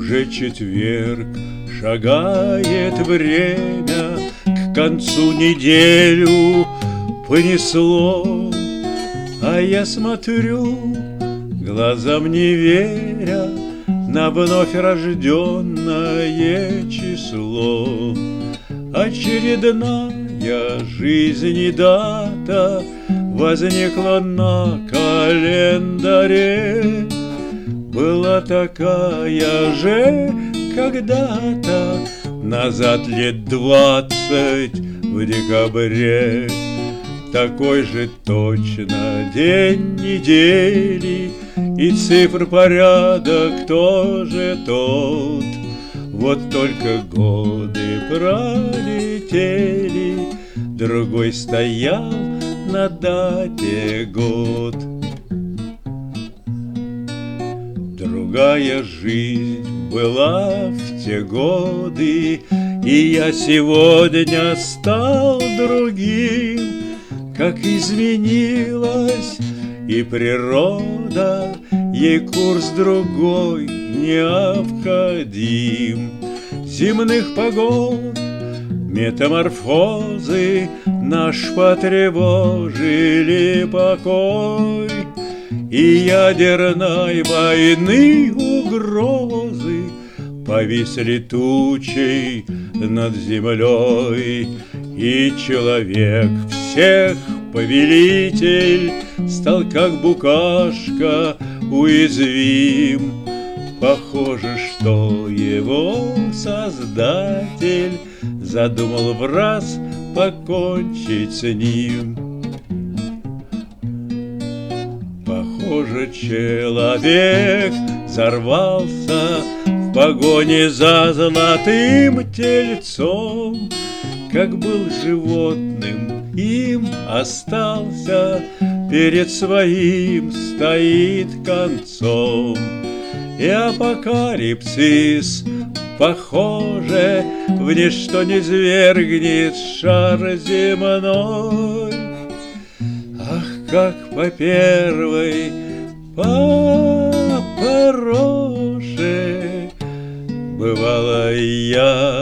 Уже четверг, шагает время, к концу неделю понесло, а я смотрю, глазам не веря, на вновь рожденное число. Очередная жизнь и дата возникла на календаре. Была такая же когда-то, назад лет 20 в декабре. Такой же точно день недели, и цифр порядок тоже тот. Вот только годы пролетели, другой стоял на дате год. Другая жизнь была в те годы, и я сегодня стал другим. Как изменилась и природа, ей курс другой необходим. Земных погод метаморфозы наш потревожили покой, и ядерной войны угрозы повисли тучей над землей. И человек всех повелитель стал как букашка уязвим. Похоже, что его создатель задумал враз покончить с ним. Похоже, человек взорвался в погоне за золотым тельцом. Как был животным, им остался, перед своим стоит концом. И апокалипсис, похоже, в ничто не свергнет шар земной. Ах, как по первой, по пороше бывало я